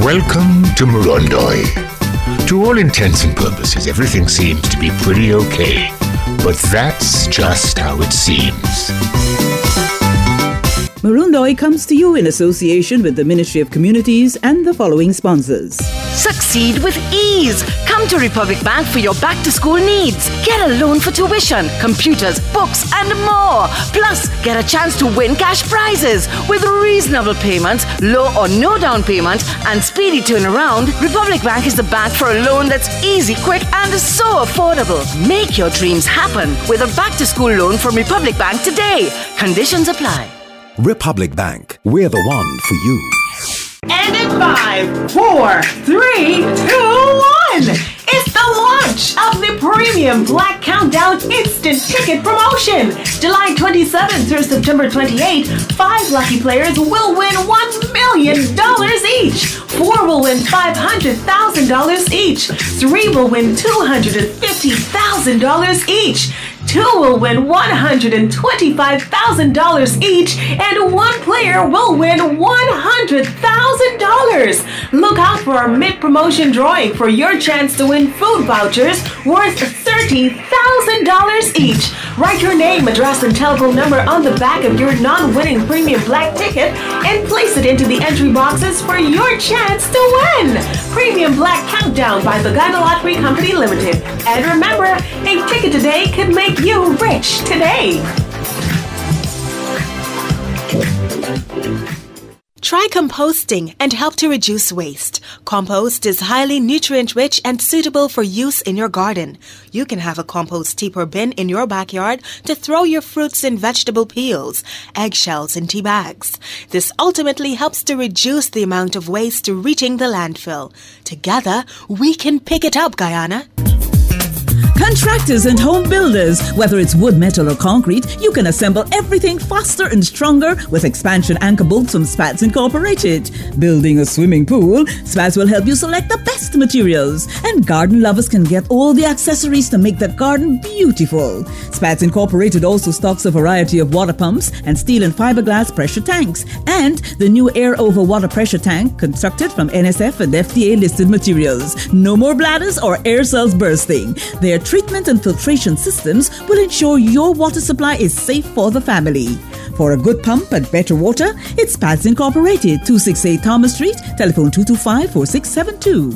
Welcome to Murundoi. To all intents and purposes, everything seems to be pretty okay. But that's just how it seems. Murundoi comes to you in association with the Ministry of Communities and the following sponsors. Succeed with ease. Come to Republic Bank for your back-to-school needs. Get a loan for tuition, computers, books, and more. Plus, get a chance to win cash prizes. With reasonable payments, low or no down payment, and speedy turnaround, Republic Bank is the bank for a loan that's easy, quick, and so affordable. Make your dreams happen with a back-to-school loan from Republic Bank today. Conditions apply. Republic Bank, we're the one for you. And in 5, 4, 3, 2, 1, it's the launch of the Premium Black Countdown Instant Ticket Promotion. July 27th through September 28th, 5 lucky players will win $1 million each. 4 will win $500,000 each. 3 will win $250,000 each. 2 will win $125,000 each, and 1 player will win $100,000. Look out for our mid-promotion drawing for your chance to win food vouchers worth $30,000 each. Write your name, address, and telephone number on the back of your non-winning Premium Black ticket and place it into the entry boxes for your chance to win. Premium Black Countdown by the Ghana Lottery Company Limited. And remember, a ticket today could make you rich today. Try composting and help to reduce waste. Compost is highly nutrient-rich and suitable for use in your garden. You can have a compost heap or bin in your backyard to throw your fruits and vegetable peels, eggshells, and tea bags. This ultimately helps to reduce the amount of waste reaching the landfill. Together, we can pick it up, Guyana. Contractors and home builders, whether it's wood, metal, or concrete, you can assemble everything faster and stronger with expansion anchor bolts from Spats Incorporated. Building a swimming pool, Spats will help you select the best materials. And garden lovers can get all the accessories to make that garden beautiful. Spats Incorporated also stocks a variety of water pumps and steel and fiberglass pressure tanks. And the new air over water pressure tank constructed from NSF and FDA listed materials. No more bladders or air cells bursting. Their treatment and filtration systems will ensure your water supply is safe for the family. For a good pump and better water, it's Spats Incorporated, 268 Thomas Street, telephone 225-4672.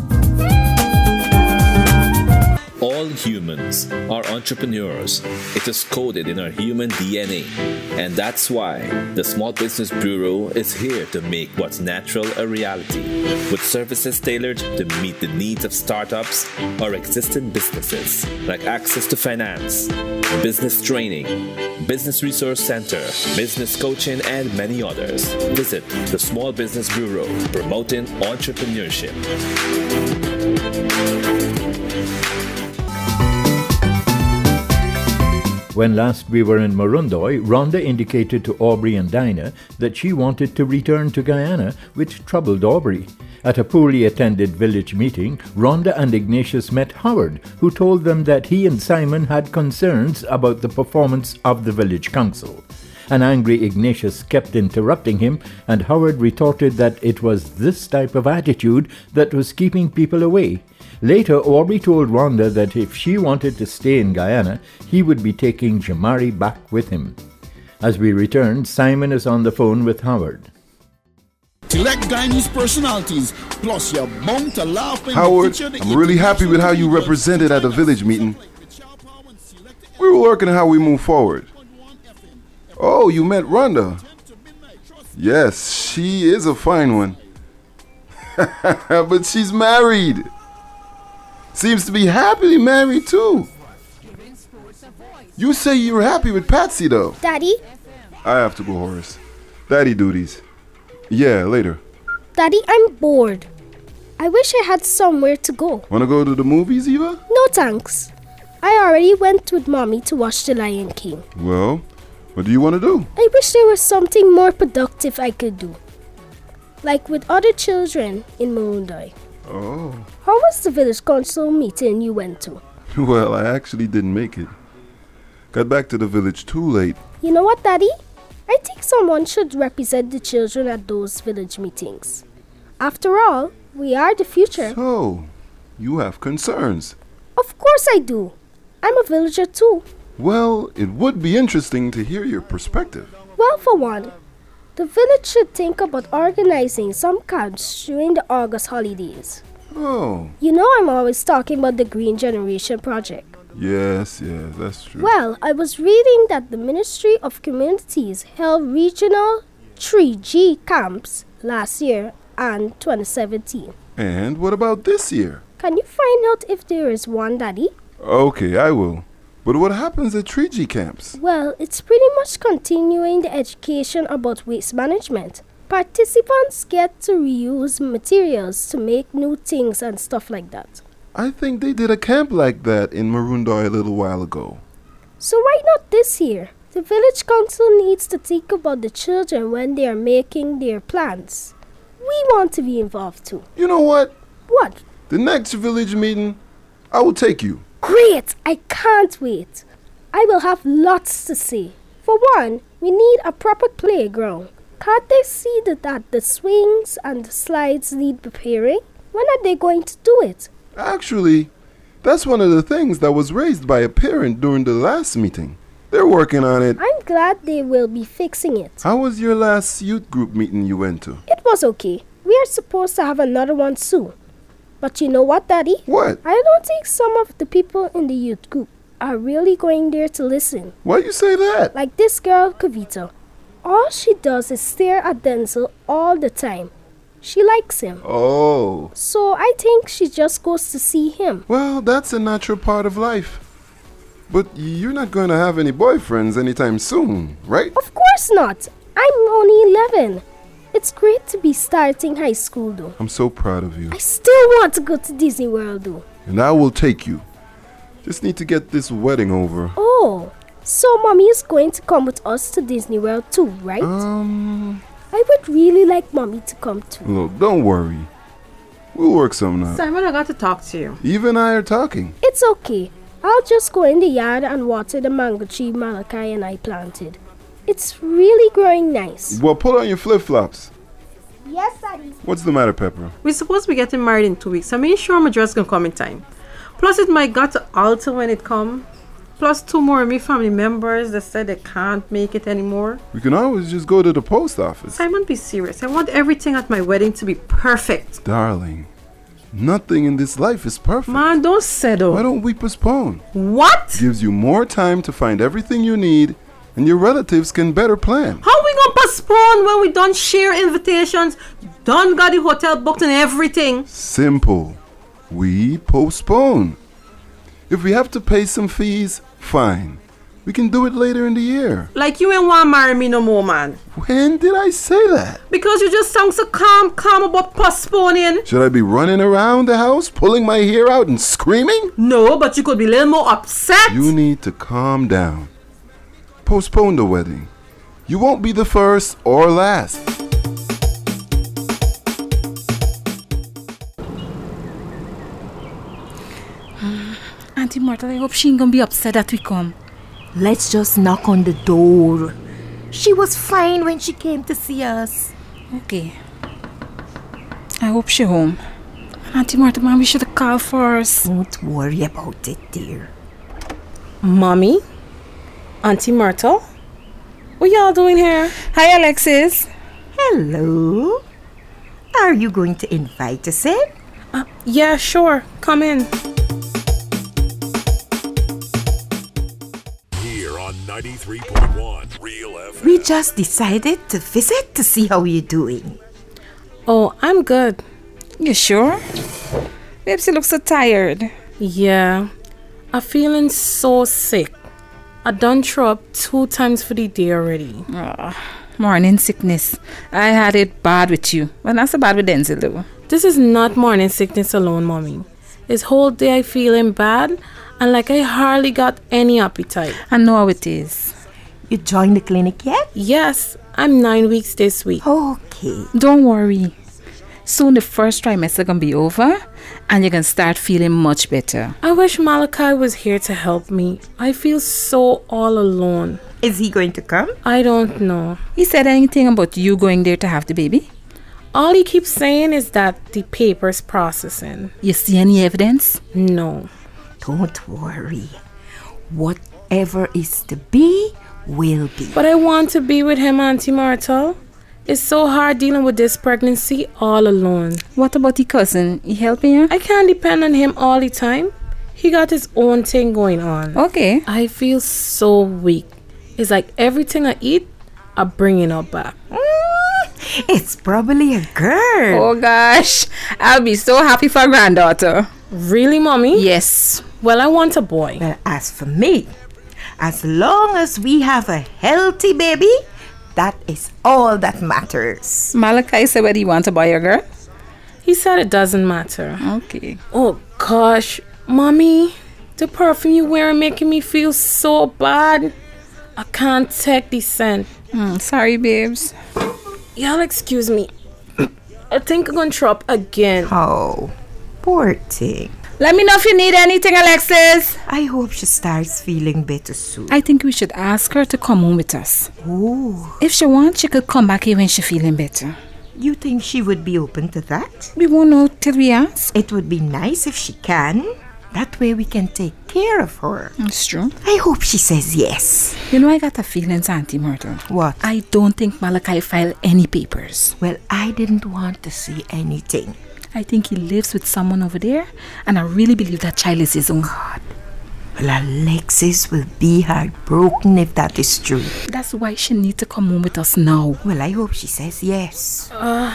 All humans are entrepreneurs. It is coded in our human DNA. And that's why the Small Business Bureau is here to make what's natural a reality, with services tailored to meet the needs of startups or existing businesses, like access to finance, business training, business resource center, business coaching, and many others. Visit the Small Business Bureau, promoting entrepreneurship. When last we were in Murundoi, Rhonda indicated to Aubrey and Dinah that she wanted to return to Guyana, which troubled Aubrey. At a poorly attended village meeting, Rhonda and Ignatius met Howard, who told them that he and Simon had concerns about the performance of the village council. An angry Ignatius kept interrupting him, and Howard retorted that it was this type of attitude that was keeping people away. Later, Aubrey told Rhonda that if she wanted to stay in Guyana, he would be taking Jamari back with him. As we returned, Simon is on the phone with Howard. Select Guyanese personalities, plus you're bound to laugh. Howard, I'm really happy with how you represented at the village meeting. We were working on how we move forward. Oh, you met Rhonda. Yes, she is a fine one. But she's married. Seems to be happily married too. You say you were happy with Patsy though. Daddy? I have to go, Horace. Daddy duties. Yeah, later. Daddy, I'm bored. I wish I had somewhere to go. Wanna go to the movies, Eva? No thanks. I already went with Mommy to watch The Lion King. Well, what do you want to do? I wish there was something more productive I could do. Like with other children in Murundoi. Oh. How was the village council meeting you went to? Well, I actually didn't make it. Got back to the village too late. You know what, Daddy? I think someone should represent the children at those village meetings. After all, we are the future. So, you have concerns. Of course I do. I'm a villager too. Well, it would be interesting to hear your perspective. Well, for one, the village should think about organizing some camps during the August holidays. Oh. You know I'm always talking about the Green Generation Project. Yes, that's true. Well, I was reading that the Ministry of Communities held regional 3G camps last year and 2017. And what about this year? Can you find out if there is one, Daddy? Okay, I will. But what happens at 3G camps? Well, it's pretty much continuing the education about waste management. Participants get to reuse materials to make new things and stuff like that. I think they did a camp like that in Marundoy a little while ago. So why not this year? The village council needs to think about the children when they are making their plans. We want to be involved too. You know what? What? The next village meeting, I will take you. Great! I can't wait. I will have lots to say. For one, we need a proper playground. Can't they see that the swings and the slides need preparing? When are they going to do it? Actually, that's one of the things that was raised by a parent during the last meeting. They're working on it. I'm glad they will be fixing it. How was your last youth group meeting you went to? It was okay. We are supposed to have another one soon. But you know what, Daddy? What? I don't think some of the people in the youth group are really going there to listen. Why you say that? Like this girl, Kavita. All she does is stare at Denzel all the time. She likes him. Oh. So I think she just goes to see him. Well, that's a natural part of life. But you're not going to have any boyfriends anytime soon, right? Of course not. I'm only 11. It's great to be starting high school though. I'm so proud of you. I still want to go to Disney World though. And I will take you. Just need to get this wedding over. Oh, so Mommy is going to come with us to Disney World too, right? I would really like Mommy to come too. Look, don't worry. We'll work something out. Simon, I got to talk to you. Eve and I are talking. It's okay. I'll just go in the yard and water the mango tree Malachi and I planted. It's really growing nice. Well, put on your flip-flops. Yes, Daddy. What's the matter, Pepper? We're supposed to be getting married in 2 weeks. I mean, sure my dress can come in time. Plus, it might got to alter when it come. Plus, 2 more of my family members that said they can't make it anymore. We can always just go to the post office. Simon, be serious. I want everything at my wedding to be perfect. Darling, nothing in this life is perfect. Man, don't settle. Why don't we postpone? What? Gives you more time to find everything you need, and your relatives can better plan. How we gonna postpone when we done share invitations, done got the hotel booked and everything? Simple. We postpone. If we have to pay some fees, fine. We can do it later in the year. Like you ain't want to marry me no more, man. When did I say that? Because you just sound so calm about postponing. Should I be running around the house, pulling my hair out and screaming? No, but you could be a little more upset. You need to calm down. Postpone the wedding. You won't be the first or last. Auntie Myrtle, I hope she ain't gonna be upset that we come. Let's just knock on the door. She was fine when she came to see us. Okay. I hope she's home. Auntie Myrtle, man, we should have called first. Don't worry about it, dear. Mommy? Auntie Myrtle? What y'all doing here? Hi, Alexis. Hello. Are you going to invite us in? Yeah, sure. Come in. Here on 93.1 Real FM. We just decided to visit to see how you're doing. Oh, I'm good. You sure? Babes, you look so tired. Yeah. I'm feeling so sick. I done throw up 2 times for the day already. Morning sickness. I had it bad with you. Well, not so bad with Denzel though. This is not morning sickness alone, Mommy. This whole day I feeling bad and like I hardly got any appetite. I know how it is. You joined the clinic yet? Yes, I'm 9 weeks this week. Okay. Don't worry. Soon the first trimester gonna be over and you can start feeling much better. I wish Malachi was here to help me. I feel so all alone. Is he going to come? I don't know. He said anything about you going there to have the baby? All he keeps saying is that the paper's processing. You see any evidence? No. Don't worry. Whatever is to be, will be. But I want to be with him, Auntie Myrtle. It's so hard dealing with this pregnancy all alone. What about the cousin? He helping you? I can't depend on him all the time. He got his own thing going on. Okay. I feel so weak. It's like everything I eat, I bring it up back. It's probably a girl. Oh gosh, I'll be so happy for a granddaughter. Really, Mommy? Yes. Well, I want a boy. Well, as for me, as long as we have a healthy baby, that is all that matters. Malachi said whether he wants a boy or girl? He said it doesn't matter. Okay. Oh gosh, Mommy, the perfume you wearing making me feel so bad. I can't take the scent. Sorry, babes. Y'all excuse me. I think I'm gonna throw up again. Oh, poor thing. Let me know if you need anything, Alexis. I hope she starts feeling better soon. I think we should ask her to come home with us. Oh. If she wants, she could come back here when she's feeling better. You think she would be open to that? We won't know till we ask. It would be nice if she can. That way we can take care of her. That's true. I hope she says yes. You know, I got a feeling, Auntie Myrtle. What? I don't think Malachi filed any papers. Well, I didn't want to see anything. I think he lives with someone over there, and I really believe that child is his own. God. Well, Alexis will be heartbroken if that is true. That's why she needs to come home with us now. Well, I hope she says yes.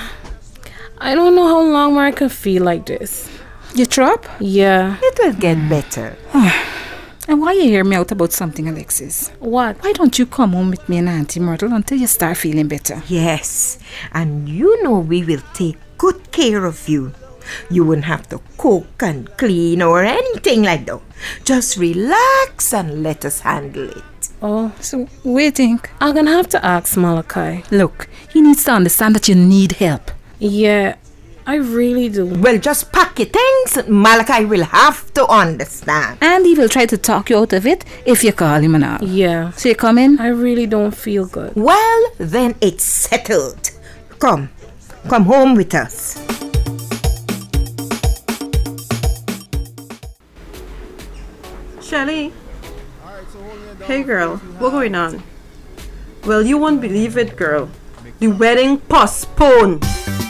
I don't know how long more I can feel like this. You throw up? Yeah. It will get better. And why you hear me out about something, Alexis? What? Why don't you come home with me and Auntie Myrtle until you start feeling better? Yes. And you know we will take good care of you. You won't have to cook and clean or anything like that. Just relax and let us handle it. Oh, so what do you think? I'm gonna have to ask Malachi. Look, he needs to understand that you need help. Yeah, I really do. Well, just pack your things. Malachi will have to understand. And he will try to talk you out of it if you call him and all. Yeah. So you come in? I really don't feel good. Well, then it's settled. Come home with us. Shelly? Hey girl, what's going on? Well, you won't believe it, girl. The wedding postponed.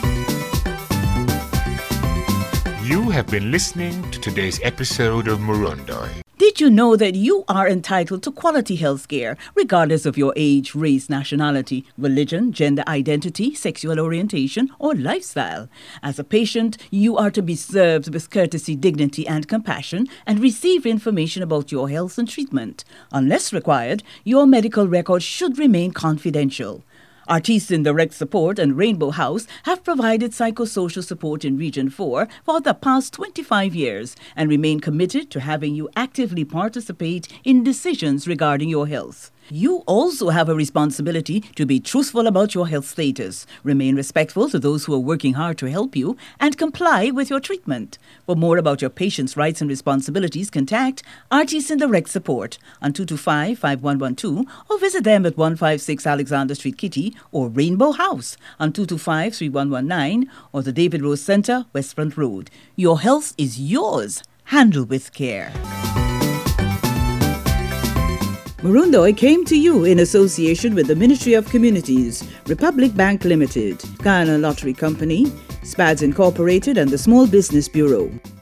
You have been listening to today's episode of Murundoi. Did you know that you are entitled to quality health care, regardless of your age, race, nationality, religion, gender identity, sexual orientation, or lifestyle? As a patient, you are to be served with courtesy, dignity, and compassion, and receive information about your health and treatment. Unless required, your medical records should remain confidential. Artisan Direct Support and Rainbow House have provided psychosocial support in Region 4 for the past 25 years and remain committed to having you actively participate in decisions regarding your health. You also have a responsibility to be truthful about your health status, remain respectful to those who are working hard to help you, and comply with your treatment. For more about your patient's rights and responsibilities, contact Artisan Direct Support on 225-5112 or visit them at 156 Alexander Street, Kitty, or Rainbow House on 225-3119 or the David Rose Center, Westfront Road. Your health is yours. Handle with care. Murundoi came to you in association with the Ministry of Communities, Republic Bank Limited, Guyana Lottery Company, SPADS Incorporated, and the Small Business Bureau.